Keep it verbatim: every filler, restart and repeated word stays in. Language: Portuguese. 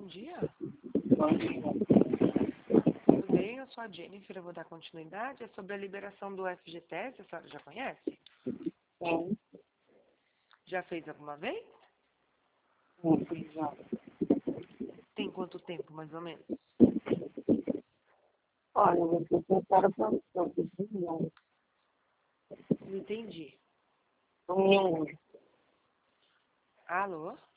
dia. Bom dia. Tudo bem? Eu sou a Jennifer, eu vou dar continuidade. É sobre a liberação do F G T S, a senhora já conhece? Sim, Já fez alguma vez? sim, fiz já. Tem quanto tempo, mais ou menos? Olha, eu vou pensar para o senhor, milhões. Não entendi. Um milhão. Alô?